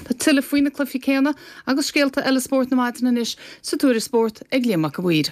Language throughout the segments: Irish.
Tá tuile faoine cluficéanna agus scéalta eile sport na maidin inis sa túra sport ag léamach a bhuiir.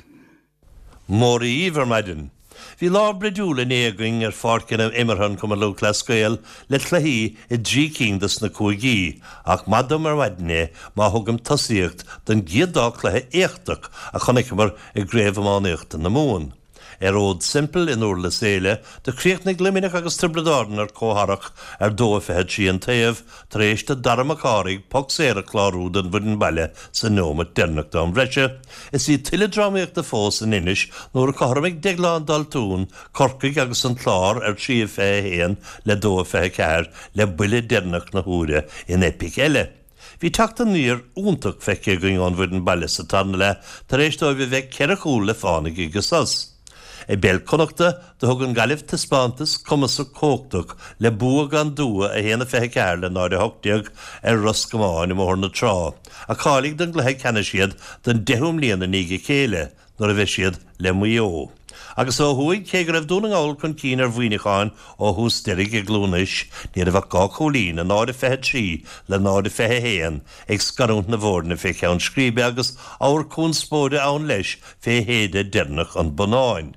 Mórí íver maidin. Bhí lá breúla éagaing fácin imarthan cum le clascail le chluí I drícíndas na cuaigí, ach madam maidine má thugam tosíocht den giadá chluthe éachtach a chonig mar I gréibhmánéachta na mún. Ód simple in úr le séile, de chríochnig gliminach agus tribladáin cóharach dófehead sí an taobh tar éis de daramacárig pog séra chlárúd an bhuiin baile sa nóma dernach dám bhreise, is í tiledrámaíocht de fós in inis nóair a choharmig degláán daltún, corcaig agus an chlár trí fé héan le dófehe ceir le buile dernach na húre in epic eile. Bhí teachta níor úntaach feice going an bhuiin baile sa tarna le tar éis dó bhí bheith ceirechúil le fánig agus as. Bel connachta de thug an galibh tispántas cumas a cóchtach le bua gan dua a héana fethe ceir le náide hochtíag ruscamáin I mór na trá. A cálig den gluthe cena siad den 10 mbliana níige chéile nuair a bheith siad le muo. Agus ó thuig cé go raibh dúna áil chun cín bhuiineáin ó hús deirigh I glúnis ní a bheith gá cholín a náide fethe trí le náide fethe héan ag scarúnt na bhórna fé ceann scríbe agus áir cún spóide ann leis fé héide dernach an bonáin.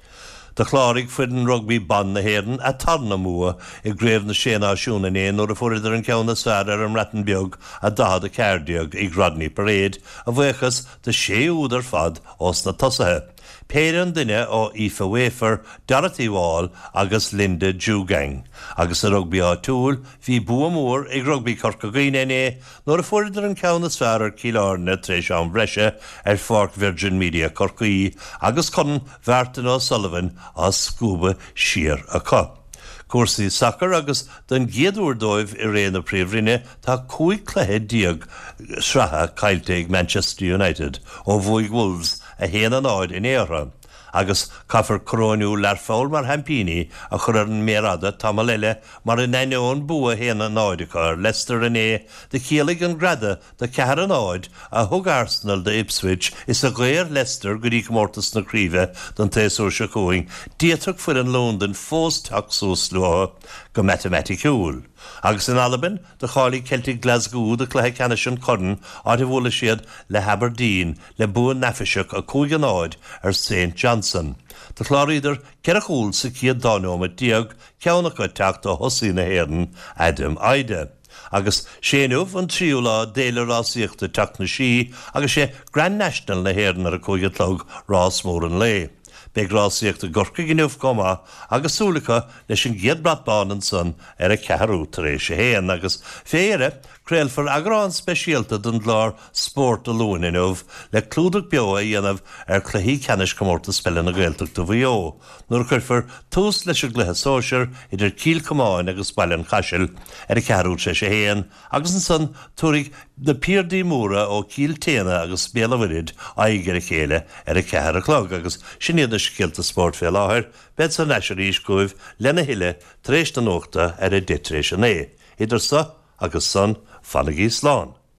De chlárig fuin rugby ban na héan a tarna mua I gréibh na sénáisiúna éon nuair a fuidir an ceanna sfear an ratan beag a dahad a ceirdeag I Gradney Parade a bhuichas de 6 údar fad os na tosathe. Péir an duine ó Aoife Wafer, Dorothy Wall agus Linda Dewgang. Agus a rugby á túl, bhí bua mór ag rugby Corcagine nuair a fuidir an ceanna sfear Cílárne tréis an bhreise Fork Virgin Media Corcaí agus chun Vertain O'Sullivan as scuba siar a cup. Cuasaí soccer agus den géadúir dóibh I réana príomhrinne tá 5 cluiche diaag sratha caiilte ag Manchester United ó bhuaigh Wolves a héana an áid in éire. Agus caithfar cróniú lear fáil mar hampíní a chur an mérada tamaleile mar in aineón bua héana an áideachar Leicester in de chéalaigh an grada de cear an áid a thug Arsenal de Ipswich is a ghair Leicester go dtí mórtas na críomhe don téasúr se cúing, díotach fuair an London fós taxús lua go matematicúil. Agus in Alban, de chálaigh Celtic Glasgow de cluiche ceannis an corn á de bhla siad le Aberdeen le bua nafiseach a cúig an áid St. Johnson. De chláríidir ceirechúil sa ciad dáneoma diaag ceannach a teacht a hosí na héan Adam Aide. Agus séanmh an tríúla déile rásíochta teach na sí agus sé Grand National na héan ar a cúige tlog rás mór an lé. Beg rásíochta gorca giniuh goma agus súlacha leis an géad bratbán an san ar a cearú tar éis sé héan agus féire creilfar agrán speisialta don glár sport a luin inmh le clúdach beo a dhéanamh ar chluí ceannis comórta spellan na Gaeltach do bhío. Nuair chuirfar tús leis a gluthe sóisiir idir cíl comáin agus bailin chaisiil ar a cearú sé sé héan agus an san túraigh na Piardaí Móra ó cíl téana agus béalahhuiid aigear a chéile ar a cear a chlog agus sin iad Kilta sport fé láthir, bed sa neisir íscúibh lena hiile tréis na nóachta ar a ditréis an Idir sa agus san Fannagí Slán.